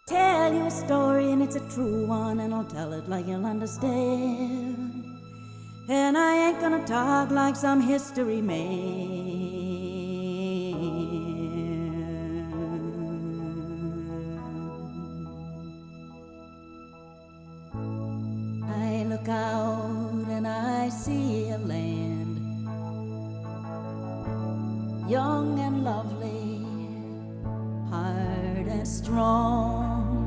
Tell you a story and it's a true one, and I'll tell it like you'll understand. And I ain't gonna talk like some history man. I look out and I see a land, young and lovely, hard and strong.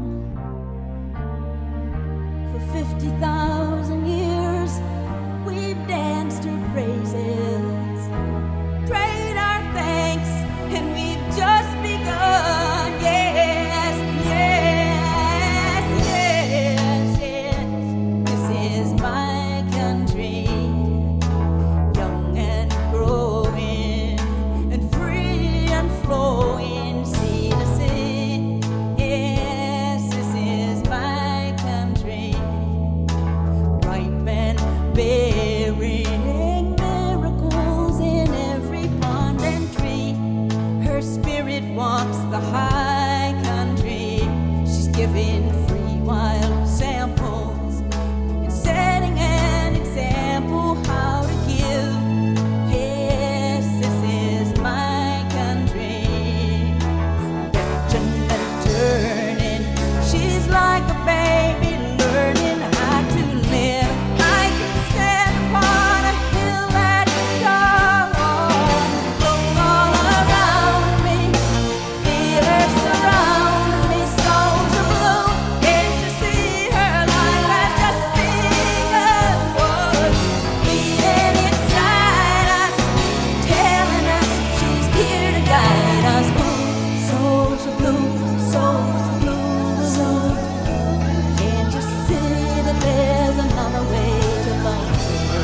For 50,000 years we've danced her praises, prayed our thanks, and we've just begun. Yes, yes, yes, yes. This is my country, young and growing and free and flowing. See the sea. Yes, this is my country, ripe and bearing miracles in every pond and tree. Her spirit walks the high country. She's giving free wild samples and setting an example how to give. Yes, this is my country, bending and turning. She's like a baby learning how to live. I can stand upon a hill at dawn, look all around me, feel her surround me. Soldier blue, can't you see her life has just begun? Beating inside us, telling us she's here to guide us. Soldier blue, soldier blue, soldier blue. Can't you see that there's another way to love her?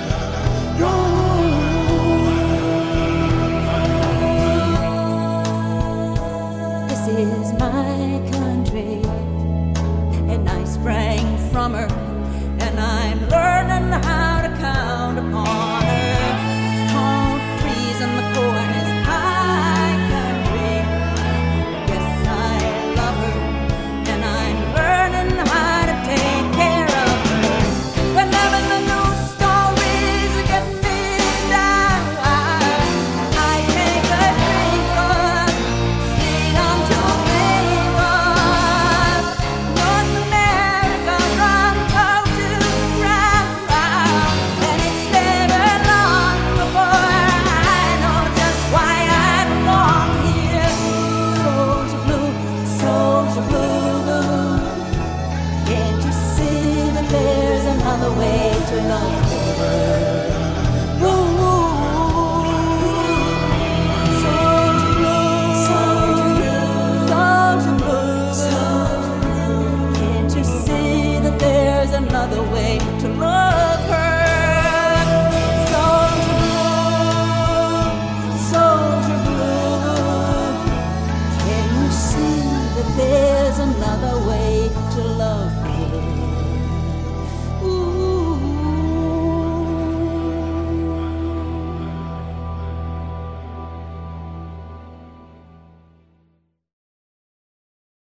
This is my country, and I sprang from her, and I'm learning how to count upon her. Tall trees in the corners, high country. Yes, I love her, and I'm learning how to take care of her. Whenever the news stories get me down, I take a drink of freedom to make of North America, from coast to ground. And it's never long before I know just why I belong here. Soldier blue, soldier blue. Can't you see that there's another way to love her?